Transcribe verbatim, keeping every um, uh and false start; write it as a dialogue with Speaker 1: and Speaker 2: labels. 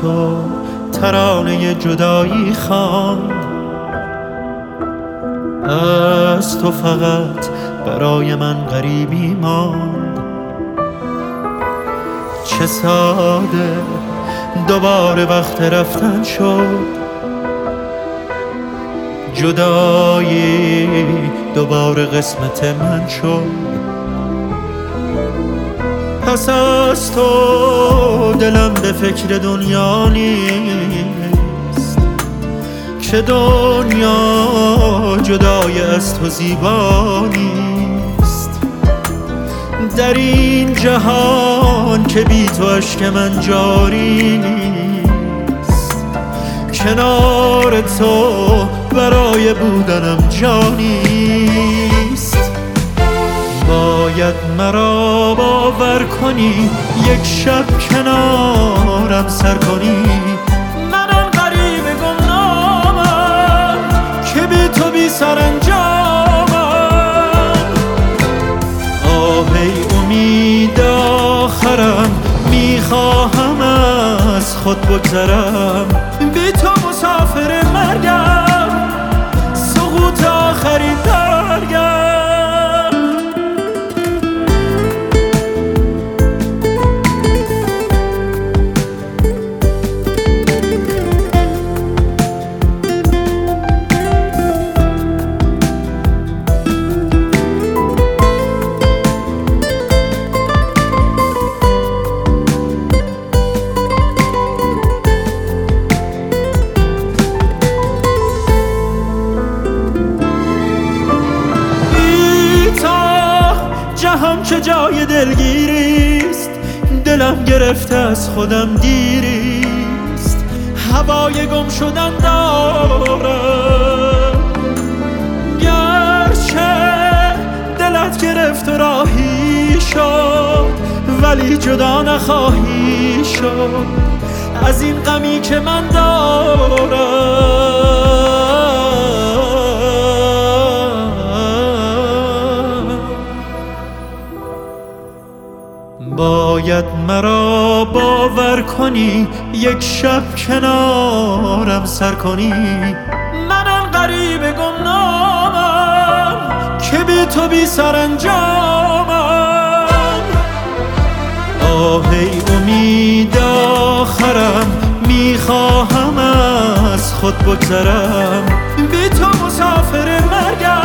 Speaker 1: تو ترانه جدایی خواند، از تو فقط برای من غریبی ماند. چه ساده دوباره وقت رفتن شد، جدایی دوباره قسمت من شد. پس از تو دلم به فکر دنیا نیست، که دنیا جدای از تو زیبا نیست. در این جهان که بی تو اشک من جاری نیست، کنار تو برای بودنم جانیست. باید مرا باور کنی، یک شب کنارم سر کنی. من آن غریب گمنامم که بی تو بی سرانجامم. آه ای امید آخرم، میخواهم از خود بگذرم. بی تو مسافر مرگم، سقوط آخرین درگم. جهان چه جای دلگیریست، دلم گرفته از خودم دیریست. هوای گم شدن دارم، گرچه دلت گرفت و راهی شد، ولی جدا نخواهی شد از این غمی که من دارم. باید مرا باور کنی، یک شب کنارم سر کنی. من آن غریب گمنامم که بی تو بی سرانجامم. آه ای امید آخرم، میخواهم از خود بگذرم. بی تو مسافر مرگم،